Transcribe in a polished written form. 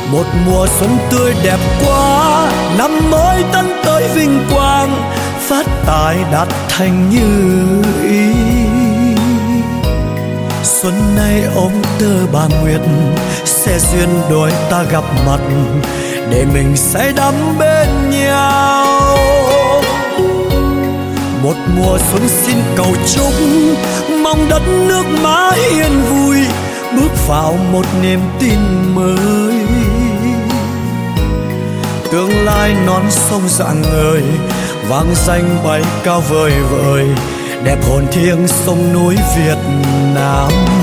Một mùa xuân tươi đẹp quá, năm mới tân tới vinh quang, phát tài đạt thành như ý. Xuân nay ôm tơ bà Nguyệt, sẽ duyên đôi ta gặp mặt, để mình say đắm bên nhau. Một mùa xuân xin cầu chúc, mong đất nước mãi yên vui, bước vào một niềm tin mới. Tương lai non sông rạng ngời, vang danh bay cao vời vời, đẹp hồn thiêng sông núi Việt Nam.